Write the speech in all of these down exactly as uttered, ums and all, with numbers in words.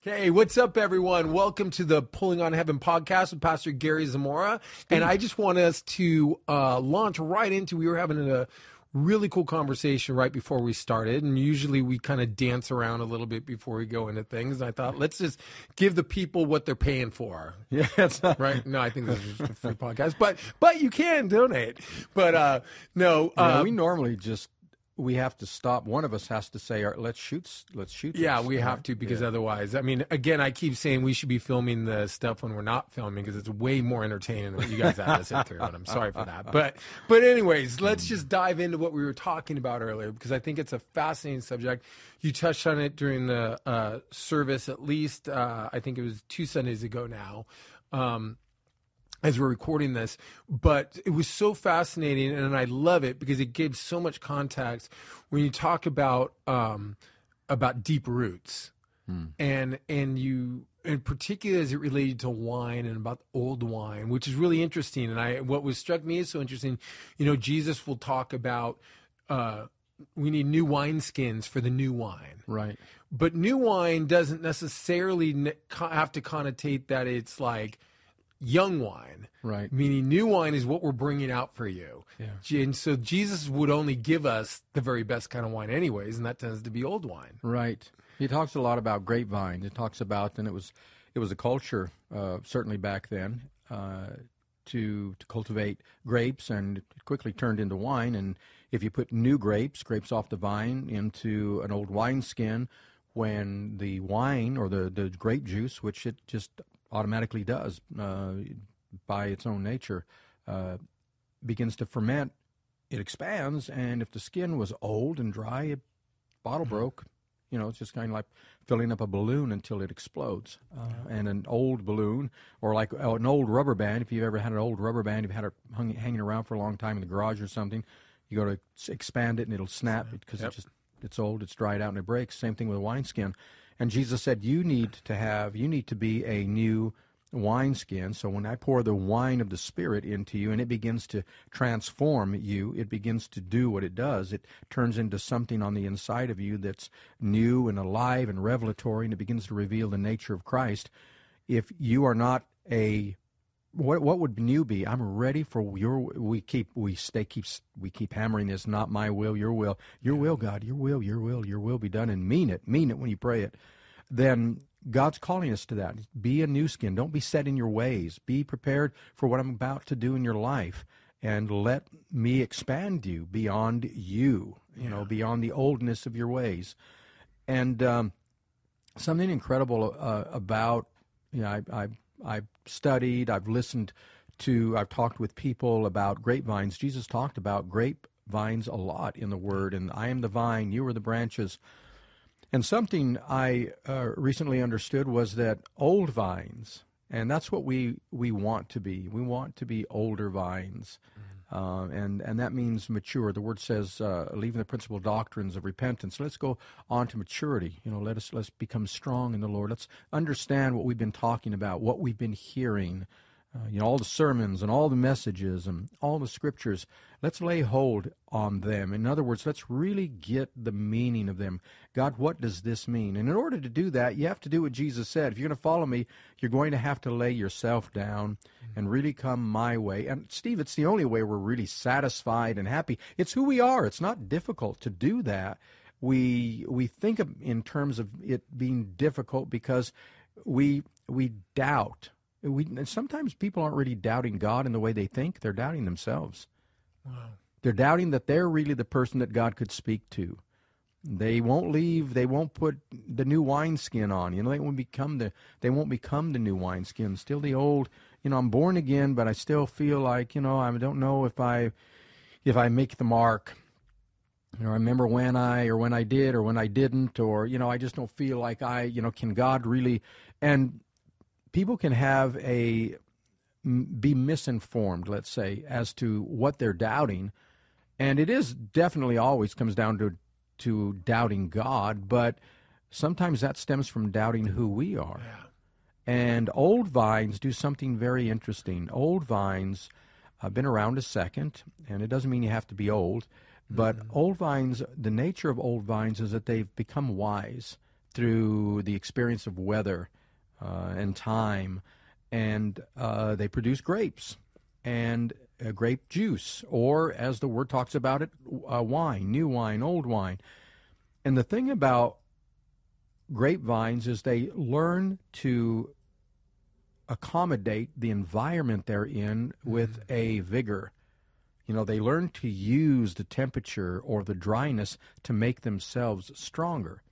Hey, what's up, everyone? Welcome to the Pulling on Heaven podcast with Pastor Gary Zamora. And I just want us to uh, launch right into, we were having a really cool conversation right before we started. And usually we kind of dance around a little bit before we go into things. And I thought, let's just give the people what they're paying for. Yeah, that's not right. No, I think this is just a free podcast, but, but you can donate. But uh, no, yeah, uh, we normally just, we have to stop. One of us has to say, let's shoot, let's shoot. Yeah, this. we have to, because yeah. otherwise, I mean, again, I keep saying we should be filming the stuff when we're not filming, because it's way more entertaining than what you guys have to sit through, and I'm sorry for that. But, but anyways, let's just dive into what we were talking about earlier, because I think it's a fascinating subject. You touched on it during the uh, service, at least, uh, I think it was two Sundays ago now. Um, as we're recording this, but it was so fascinating, and I love it because it gives so much context when you talk about um, about deep roots, hmm. and and you, in particular, as it related to wine and about old wine, which is really interesting. And I, what was struck me is so interesting. You know, Jesus will talk about uh, we need new wineskins for the new wine, right? But new wine doesn't necessarily ne- have to connotate that it's like young wine, right? Meaning new wine is what we're bringing out for you. Yeah. And so Jesus would only give us the very best kind of wine anyways, and that tends to be old wine. Right. He talks a lot about grapevines. It talks about, and it was it was a culture, uh, certainly back then, uh, to to cultivate grapes, and it quickly turned into wine. And if you put new grapes, grapes off the vine, into an old wineskin, when the wine or the, the grape juice, which it just automatically does uh, by its own nature, uh, begins to ferment, it expands, and if the skin was old and dry, it bottle broke. You know, it's just kind of like filling up a balloon until it explodes. Uh, and an old balloon, or like oh, an old rubber band, if you've ever had an old rubber band, you've had it hung, hanging around for a long time in the garage or something, you go to expand it and it'll snap because yep. it just it's old, it's dried out, and it breaks. Same thing with a wineskin. And Jesus said, you need to have, you need to be a new wineskin. So when I pour the wine of the Spirit into you and it begins to transform you, it begins to do what it does. It turns into something on the inside of you that's new and alive and revelatory, and it begins to reveal the nature of Christ. If you are not a What what would new be? I'm ready for your. We keep we stay keeps we keep hammering this. Not my will, your will, your will, God, your will, your will, your will be done, and mean it, mean it when you pray it. Then God's calling us to that. Be a new skin. Don't be set in your ways. Be prepared for what I'm about to do in your life, and let me expand you beyond you. You yeah. know, beyond the oldness of your ways, and um, something incredible uh, about you know I. I I've studied, I've listened to, I've talked with people about grapevines. Jesus talked about grapevines a lot in the Word, and I am the vine, you are the branches. And something I uh, recently understood was that old vines, and that's what we, we want to be. We want to be older vines, mm-hmm. uh, and, and that means mature. The Word says, uh, leaving the principal doctrines of repentance. Let's go on to maturity. You know, let us let's become strong in the Lord. Let's understand what we've been talking about, what we've been hearing. Uh, you know, all the sermons and all the messages and all the scriptures. Let's lay hold on them. In other words, let's really get the meaning of them. God, what does this mean? And in order to do that, you have to do what Jesus said. If you're going to follow me, you're going to have to lay yourself down mm-hmm. and really come my way. And Steve, it's the only way we're really satisfied and happy. It's who we are. It's not difficult to do that. We we think of in terms of it being difficult because we we doubt. We, sometimes people aren't really doubting God in the way they think. They're doubting themselves. Wow. They're doubting that they're really the person that God could speak to. They won't leave. They won't put the new wineskin on. You know, they won't become the. They won't become the new wineskin. Still the old. You know, I'm born again, but I still feel like you know I don't know if I, if I make the mark. You know, I remember when I or when I did or when I didn't, or you know, I just don't feel like I. You know, can God really and people can have a, be misinformed, let's say, as to what they're doubting. And it is definitely always comes down to, to doubting God, but sometimes that stems from doubting who we are. Yeah. And old vines do something very interesting. Old vines have been around a second, and it doesn't mean you have to be old, but mm-hmm. old vines, the nature of old vines is that they've become wise. through the experience of weather uh, and time, and uh, they produce grapes and uh, grape juice, or as the word talks about it, uh, wine, new wine, old wine. And the thing about grapevines is they learn to accommodate the environment they're in with mm-hmm. a vigor. You know, they learn to use the temperature or the dryness to make themselves stronger.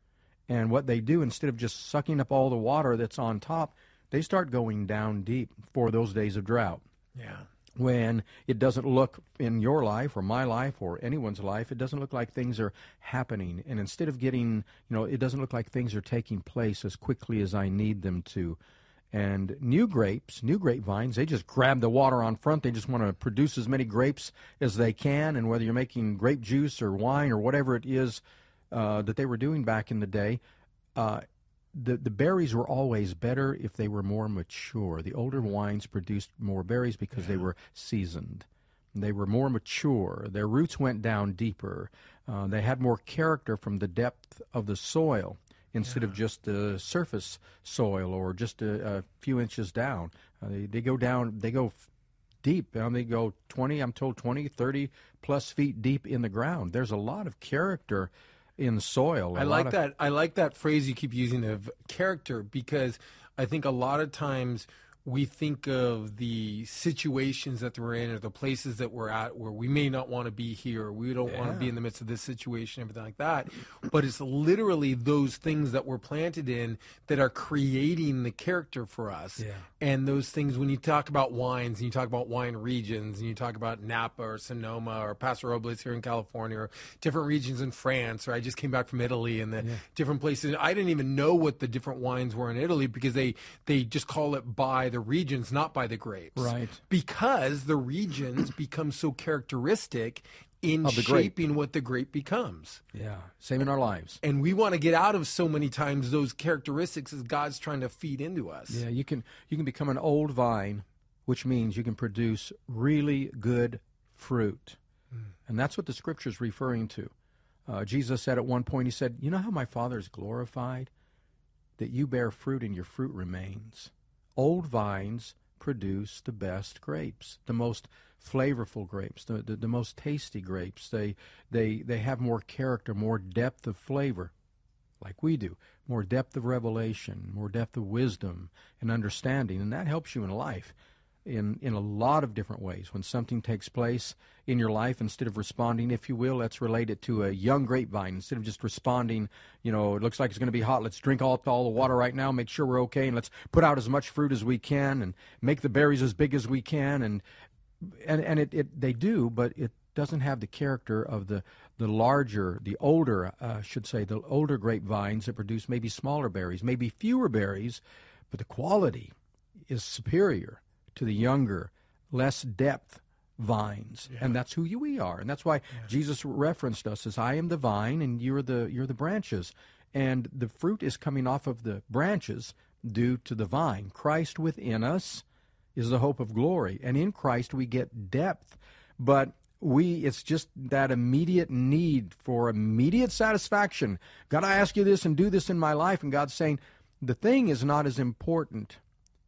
And what they do, instead of just sucking up all the water that's on top, they start going down deep for those days of drought. Yeah. When it doesn't look in your life or my life or anyone's life, it doesn't look like things are happening. And instead of getting, you know, it doesn't look like things are taking place as quickly as I need them to. And new grapes, new grapevines, they just grab the water on front. They just want to produce as many grapes as they can. And whether you're making grape juice or wine or whatever it is uh, that they were doing back in the day, uh, the, the berries were always better if they were more mature. The older wines produced more berries because yeah. they were seasoned. They were more mature. Their roots went down deeper. Uh, they had more character from the depth of the soil, instead yeah. of just the surface soil or just a, a few inches down. Uh, they, they go down, they go f- deep. Um, they go twenty, I'm told twenty, thirty plus feet deep in the ground. There's a lot of character in soil. I like of, that. I like that phrase you keep using of character, because I think a lot of times we think of the situations that we're in or the places that we're at where we may not want to be here, or we don't yeah. want to be in the midst of this situation, everything like that. But it's literally those things that we're planted in that are creating the character for us. Yeah. And those things, when you talk about wines and you talk about wine regions and you talk about Napa or Sonoma or Paso Robles here in California or different regions in France, or I just came back from Italy and the yeah. different places. I didn't even know what the different wines were in Italy because they, they just call it by the regions, not by the grapes. Right. Because the regions become so characteristic in shaping what the grape becomes. Yeah. Same in our lives. And we want to get out of so many times those characteristics as God's trying to feed into us. Yeah, you can you can become an old vine, which means you can produce really good fruit. Mm. And that's what the Scripture is referring to. Uh, Jesus said at one point, he said, you know how my Father is glorified? That you bear fruit and your fruit remains. Old vines produce the best grapes, the most flavorful grapes, the, the, the most tasty grapes. They, they, they have more character, more depth of flavor, like we do, more depth of revelation, more depth of wisdom and understanding, and that helps you in life in, in a lot of different ways. When something takes place in your life, instead of responding, if you will, let's relate it to a young grapevine. Instead of just responding, you know, it looks like it's going to be hot, let's drink all, all the water right now, make sure we're okay, and let's put out as much fruit as we can and make the berries as big as we can. And and, and it, it they do, but it doesn't have the character of the, the larger, the older, uh, should say, the older grapevines that produce maybe smaller berries, maybe fewer berries, but the quality is superior to the younger, less depth vines. Yeah. And that's who you, we are. And that's why yeah. Jesus referenced us as I am the vine and you're the you're the branches. And the fruit is coming off of the branches due to the vine. Christ within us is the hope of glory. And in Christ we get depth. But we it's just that immediate need for immediate satisfaction. God, I ask you this and do this in my life. And God's saying the thing is not as important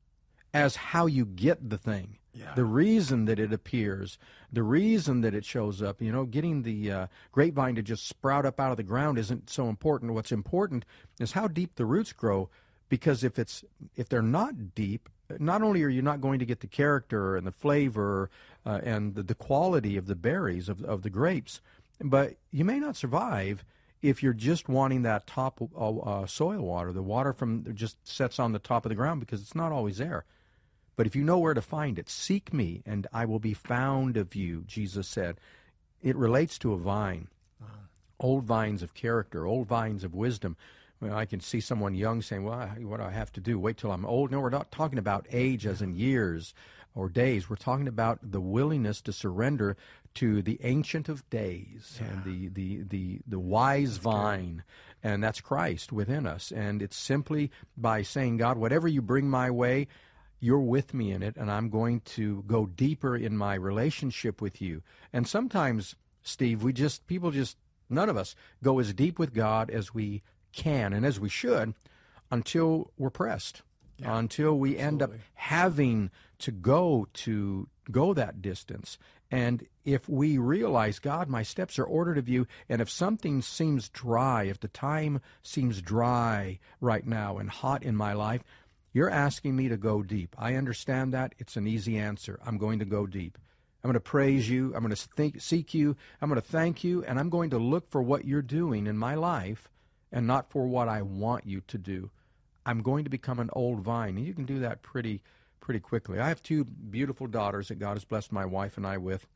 as how you get the thing, yeah. the reason that it appears, the reason that it shows up. You know, getting the uh, grapevine to just sprout up out of the ground isn't so important. What's important is how deep the roots grow, because if it's if they're not deep, not only are you not going to get the character and the flavor uh, and the, the quality of the berries, of, of the grapes, but you may not survive if you're just wanting that top uh, uh, soil water, the water from just sets on the top of the ground, because it's not always there. But if you know where to find it, seek me, and I will be found of you, Jesus said. It relates to a vine. Wow. Old vines of character, old vines of wisdom. Well, I can see someone young saying, well, what do I have to do? Wait till I'm old? No, we're not talking about age as in years or days. We're talking about the willingness to surrender to the Ancient of Days yeah. and the, the, the, the wise that's vine. Good. And that's Christ within us. And it's simply by saying, God, whatever you bring my way, you're with me in it, and I'm going to go deeper in my relationship with you. And sometimes, Steve, we just, people just, none of us go as deep with God as we can, and as we should, until we're pressed, Yeah, until we end up absolutely. having to go to go that distance. And if we realize, God, my steps are ordered of you, and if something seems dry, if the time seems dry right now and hot in my life, you're asking me to go deep. I understand that. It's an easy answer. I'm going to go deep. I'm going to praise you. I'm going to think, seek you. I'm going to thank you, and I'm going to look for what you're doing in my life and not for what I want you to do. I'm going to become an old vine, and you can do that pretty pretty quickly. I have two beautiful daughters that God has blessed my wife and I with.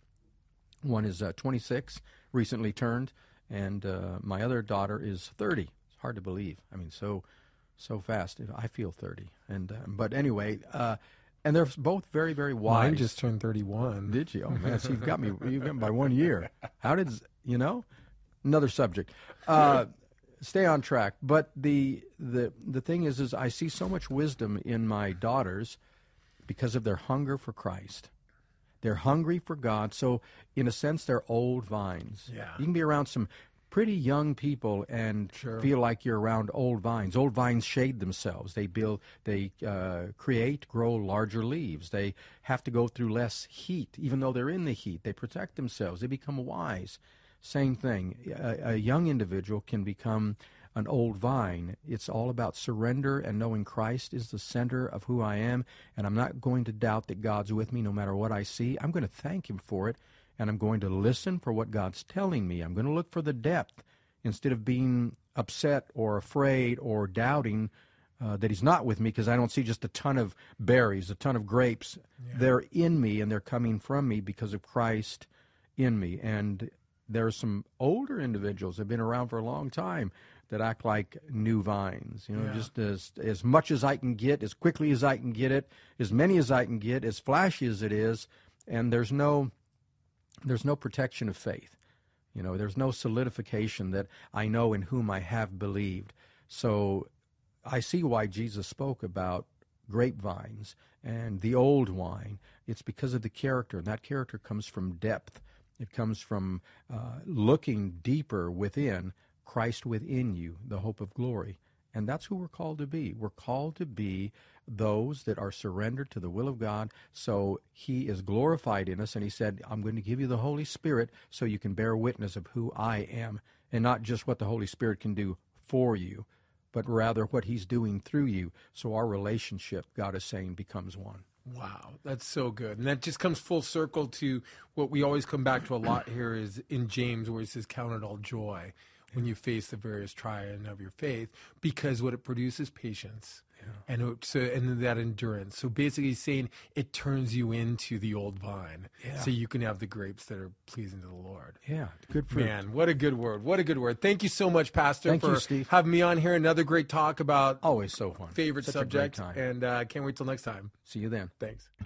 One is uh, twenty-six, recently turned, and uh, my other daughter is thirty. It's hard to believe. I mean, so so fast. I feel thirty. And uh, but anyway, uh, and they're both very, very wise. Mine just turned thirty-one. Did you? Oh, man, so you've got me, you've got me by one year. How did, you know? Another subject. Uh, stay on track. But the the the thing is, is I see so much wisdom in my daughters because of their hunger for Christ. They're hungry for God. So, in a sense, they're old vines. Yeah. You can be around some pretty young people and Sure. feel like you're around old vines. Old vines shade themselves. They build, they uh, create, grow larger leaves. They have to go through less heat, even though they're in the heat. They protect themselves. They become wise. Same thing. A, a young individual can become an old vine. It's all about surrender and knowing Christ is the center of who I am, and I'm not going to doubt that God's with me no matter what I see. I'm going to thank Him for it, and I'm going to listen for what God's telling me. I'm going to look for the depth instead of being upset or afraid or doubting uh, that He's not with me because I don't see just a ton of berries, a ton of grapes. Yeah. They're in me, and they're coming from me because of Christ in me. And there are some older individuals that have been around for a long time that act like new vines, you know, Yeah. just as as much as I can get, as quickly as I can get it, as many as I can get, as flashy as it is, and there's no there's no protection of faith. You know, there's no solidification that I know in whom I have believed. So I see why Jesus spoke about grapevines and the old wine. It's because of the character, and that character comes from depth. It comes from uh, looking deeper within, Christ within you, the hope of glory. And that's who we're called to be. We're called to be those that are surrendered to the will of God, so He is glorified in us. And He said, I'm going to give you the Holy Spirit so you can bear witness of who I am, and not just what the Holy Spirit can do for you, but rather what He's doing through you. So our relationship, God is saying, becomes one. Wow, that's so good. And that just comes full circle to what we always come back to a lot here is in James, where He says, count it all joy when you face the various trials of your faith, because what it produces patience. Yeah. And it, so and that endurance. So basically he's saying it turns you into the old vine, Yeah. so you can have the grapes that are pleasing to the Lord. Yeah, good fruit. Man, what a good word. What a good word. Thank you so much, Pastor, Thank for you, Steve. having me on here. Another great talk about Always so fun. favorite Such a great subject. time. And I uh, can't wait till next time. See you then. Thanks.